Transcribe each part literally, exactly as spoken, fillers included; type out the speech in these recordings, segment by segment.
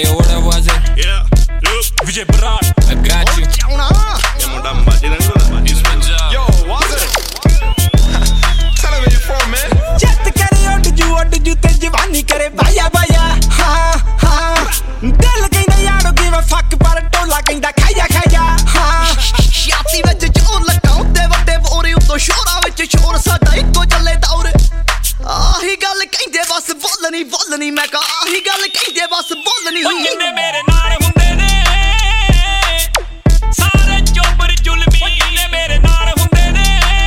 Hey, yo, what up, was it? Yeah, look, Vijay Barat, I got you. yeah, muda mbaji na It's Punjab. Yo, was it? Tell me where you from, man. ਜੱਟ ਕਰੇ ਉੱਡ ਜੂ ਉੱਡ ਜੂ ਤੇ ਜਵਾਨੀ ਕਰੇ via via ਹਾਂ ਹਾਂ ਦਿਲ ਕਹਿੰਦਾ ਯਾਰੋ give a fuck ਪਰ ਟੋਲਾ ਕਹਿੰਦਾ ਖਾਇਆ ਖਾਇਆ ਹਾਂ ਛਾਤੀ ਵਿੱਚ ਜੋਰ ਲਗਾਉਂਦੇ ਵੱਡੇ ਬੋਰੇ ਉੱਤੋਂ ਸ਼ੋਰਾਂ ਵਿੱਚ ਸ਼ੋਰ ਸਾਡਾ ਇੱਕੋ ਚੱਲੇ ਦੌਰ ਆਹੀ ਗੱਲ ਕਹਿੰਦੇ ਬਸ ਬੋਲਣੀ ਬੋਲਣੀ ਮੈਂ ਕਹਾ ਆਹੀ ਗੱਲ ਕਹਿੰਦੇ ਬਸ ਬੋਲਣੀ ਜਿੰਨੇ ਮੇਰੇ ਨਾਲ ਹੁੰਦੇ ਨੇ ਸਾਰੇ ਚੋਬਰ ਜ਼ੁਲਮੀ ਜਿੰਨੇ ਮੇਰੇ ਨਾਲ ਹੁੰਦੇ ਨੇ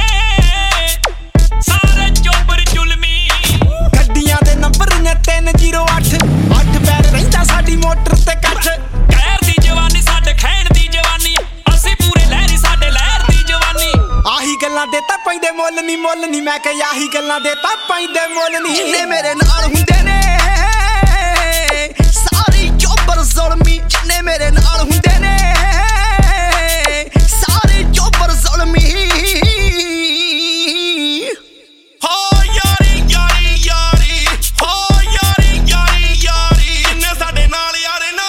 ਸਾਰੇ ਚੋਬਰ ਜ਼ੁਲਮੀ ਗੱਡੀਆਂ ਦੇ ਨੰਬਰ ਨੇ ਤਿੰਨ ਜ਼ੀਰੋ ਅੱਠ ਅੱਠ ਪੈਰ ਰਹਿੰਦਾ ਸਾਡੀ ਮੋਟਰ ਤੇ ਕੱਠ ਕਹਿਰ ਦੀ ਜਵਾਨੀ ਸਾਡੇ ਖੈਣ ਦੀ ਜਵਾਨੀ ਅਸੀਂ ਪੂਰੇ ਲਹਿਰੀ ਸਾਡੇ ਲਹਿਰ ਦੀ ਜਵਾਨੀ ਆਹੀ ਗੱਲਾਂ ਦੇ ਤਾਂ ਪੈਂਦੇ ਮੁੱਲ ਨਹੀਂ ਮੁੱਲ ਨਹੀਂ ਮੈਂ ਕਹਾਂ ਆਹੀ ਗੱਲਾਂ ਦੇ ਤਾਂ ਪੈਂਦੇ ਮੁੱਲ ਨਹੀਂ ਜਿੰਨੇ ਮੇਰੇ ਨਾਲ ਹੁੰਦੇ ਨੇ ਸਾਰੀ ਚੋਬਰ ਜ਼ੁਲਮੀ ਜਿੰਨੇ ਮੇਰੇ ਨਾਲ ਹੁੰਦੇ ਨੇ ਸਾਰੇ ਚੋਬਰ ਜ਼ੁਲਮੀ ਹੋ ਯਾਰੀ ਯਾਰੀ ਯਾਰੀ ਹੋ ਯਾਰੀ ਯਾਰੀ ਯਾਰੀ ਜਿੰਨੇ ਸਾਡੇ ਨਾਲ ਯਾਰੇ ਨਾ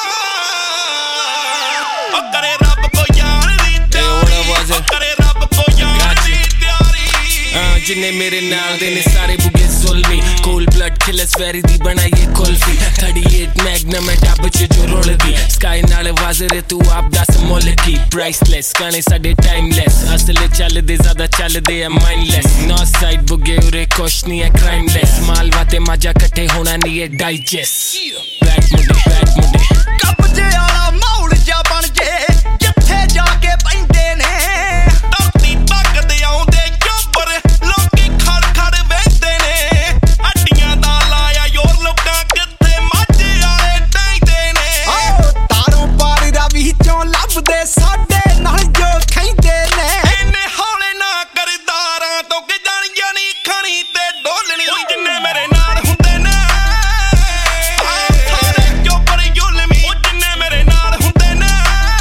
ਉਹ ਕਰੇ ਰੱਬ ਕੋ ਯਾਰ ਦੀ ਤਿਆਰੀ ਉਹ ਕਰੇ ਰੱਬ ਕੋ ਯਾਰ ਦੀ ਤਿਆਰੀ ਜਿੰਨੇ ਮੇਰੇ ਨਾਲ ਦੇ ਨੇ ਸਾਰੇ ਬੁਗੇ ਜ਼ੁਲਮੀ ਕੋਲ ਬਲੱਡ ਕਿਲਰਸ ਵੈਰੀ ਦੀ ਬਣਾਈਏ ਕੁਲਫੀ thirty-eight ਮੈਗਨਮ ਹੈ ਡੱਬ ਚ ਜੋ ਰੋਲਦੀ ਸਕਾਈ ਨਾਲ ਵਾਜ਼ਰ ਤੂੰ ਆਪ ਦੱਸ ਮੁੱਲ ਕੀ ਪ੍ਰਾਈਸਲੈਸ ਗਾਣੇ ਸਾਡੇ ਟਾਈਮਲੈਸ ਅਸਲ ਚੱਲਦੇ ਜ਼ਿਆਦਾ ਚੱਲਦੇ ਆ ਮਾਈਂਡਲੈਸ ਨੌਰਥ ਸਾਈਡ ਬੁਗੇ ਉਰੇ ਕੁਛ ਨਹੀਂ ਹੈ ਕ੍ਰਾਈਮਲੈਸ ਮਾਲਵਾ ਤੇ ਮਾਜਾ ਇਕੱਠੇ ਹੋਣਾ ਨਹੀਂ ਹੈ ਡਾਈਜੈਸਟ ਬੈਕ ਮੁੰਡੇ ਬੈਕ ਮੁੰਡੇ ਕਬਜੇ ਵਾਲਾ ਮਾਹੌਲ ਜਾ ਬਣ ਜੇ ਜਿੱਥੇ ਜਾ ਕੇ ਪੈਂਦੇ ਨੇ ਧਰਤੀ ਤੱਕਦੇ ਆਉਂਦੇ ਚੋਬਰ ਲੋਕੀ ਖੜ ਖੜ ਵੇਖਦੇ ਨੇ ਅੱਡੀਆਂ ਦਾ ਲਾਇਆ ਯੋਰ ਲੋਕਾਂ ਕਿੱਥੇ ਮਾਝੇ ਵਾਲੇ ਡੈਂਦੇ ਨੇ ਆਓ ਤਾਰੋਂ ਪਾਰ ਦਾ ਵਿੱਚੋਂ ਲੱਭਦੇ ਸਾਡੇ ਨਾਲ ਜੋ ਖੈਂਦੇ ਨੇ ਇੰਨੇ ਹੌਲੇ ਨਾ ਕਰਦਾਰਾਂ ਤੋਂ ਕਿ ਜਾਣੀਆਂ ਨਹੀਂ ਖਣੀ ਤੇ ਡੋਲਣੀ ਜਿੰਨੇ ਮੇਰੇ ਨਾਲ ਹੁੰਦੇ ਨੇ ਸਾਰੇ ਚੋਬਰ ਜ਼ੁਲਮੀ ਉਹ ਜਿੰਨੇ ਮੇਰੇ ਨਾਲ ਹੁੰਦੇ ਨੇ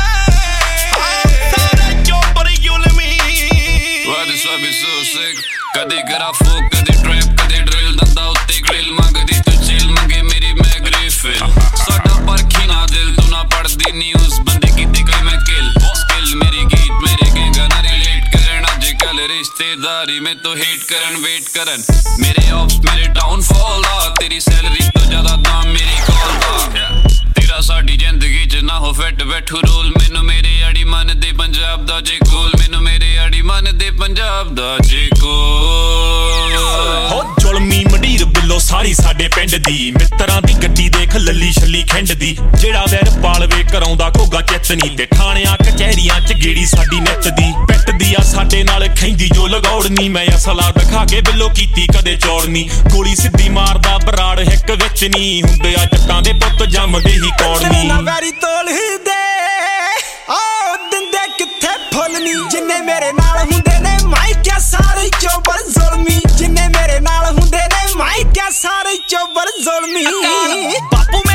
ਸਾਰੇ ਚੋਬਰ ਜ਼ੁਲਮੀ Why this vibe is so sick? ਕਦੇ ਗਰਾਫੋ ਕਦੇ ਟ੍ਰੈਪ ਕਦੇ ਡਰਿਲ ਦੰਦਾ ਉੱਤੇ ਗ੍ਰਿਲ ਮੰਗਦੀ ਤੂੰ ਚਿਲ ਮੰਗੇ ਮੇਰੀ ਮੈਂ ਗ੍ਰਿਫਿਲ ਸਾਡਾ ਪਰਖੀ ਨਾ ਦਿਲ ਤੂੰ ਨਾ ਪੜਦੀ ਨਿਊਜ਼ ਬੰਦੇ ਕੀਤੇ ਕੋਈ ਮੈਂ ਕਿਲ ਸਕਿਲ ਮੇਰੀ ਗੀਤ ਮੇਰੇ ਗੈਂਗਾ ਨਾ ਰਿਲੇਟ ਕਰਨ ਅੱਜ ਕੱਲ ਰਿਸ਼ਤੇਦਾਰੀ ਮੈਂ ਤੋਂ ਹੇਟ ਕਰਨ ਵੇਟ ਕਰਨ ਮੇਰੇ ਆਫਸ ਮੇਰੇ ਡਾਊਨਫਾਲ ਦਾ ਤੇਰੀ ਸੈਲਰੀ ਤੋਂ ਜ਼ਿਆਦਾ ਦਾਮ ਮੇਰੀ ਕਾਲ ਦਾ ਤੇਰਾ ਸਾਡੀ ਜ਼ਿੰਦਗੀ ਚ ਨਾ ਹੋ ਫਿੱਟ ਬੈਠੂ ਰੋਲ ਮੈਨੂੰ ਮੇਰੇ ਆੜੀ ਮਨ ਦੇ ਪੰਜਾਬ ਦਾ ਜੇ ਕੋਲ ਮੈਨੂੰ ਮੇਰੇ ਆੜੀ ਮਨ ਦੇ ਪੰਜਾਬ ਦਾ ਜੇ ਕੋਲ ਹੋ ਜ਼ੁਲਮੀ ਮੰਡੀਰ ਬਿੱਲੋ ਸਾਰੀ ਸਾਡੇ ਪਿੰਡ ਦੀ ਮਿੱਤਰਾਂ ਦੀ ਗੱਡੀ ਦੇਖ ਲੱਲੀ ਛੱਲੀ ਖਿੰਡ ਦੀ ਜਿਹੜਾ ਵੈਰ ਪਾਲਵੇ ਕਰਾਉਂਦਾ ਘੋਗਾ ਚਿੱਤਨੀ ਤੇ ਥਾਣਿਆਂ ਕਚਹਿਰੀਆਂ ਚ ਗੇੜੀ ਸਾਡੀ ਨਿੱਤ ਦੀ ਪਿੱਟਦੀ ਆ ਸਾਡੇ ਨਾਲ ਖੈਂਦੀ ਜੋ ਲਗੌੜਨੀ ਮੈਂ ਅਸਲਾ ਦਿਖਾ ਕੇ ਬਿੱਲੋ ਕੀਤੀ ਕਦੇ ਚੌੜਨੀ ਗੋਲੀ ਸਿੱਧੀ ਮਾਰਦਾ ਬਰਾੜ ਹਿੱਕ ਵਿੱਚ ਨਹੀਂ ਹੁੰਦੇ ਆ ਜੱਟਾਂ ਦੇ ਪੁੱਤ ਜੰਮਦੇ ਹੀ ਕੌੜਨੀ ਨਾ ਵੈਰੀ ਤੋਲ ਹੀ ਦੇ ਆਓ ਦਿੰਦੇ ਕਿੱਥੇ ਫੁੱਲ ਨੀ ਜਿੰਨੇ ਮੇਰੇ ਨਾਲ ਹੁੰਦੇ ਨੇ ਮਾਈ ਕਿਆ ਸਾਰੇ ਚੋਬਰ ਜ਼ੁਲਮੀ ਜਿੰਨੇ ਮੇਰੇ ਨਾਲ ਹੁੰਦੇ ਨੇ ਮਾਈ ਕਿਆ ਸਾਰੇ ਚੋਬਰ ਜ਼ੁਲਮੀ ਬਾਪੂ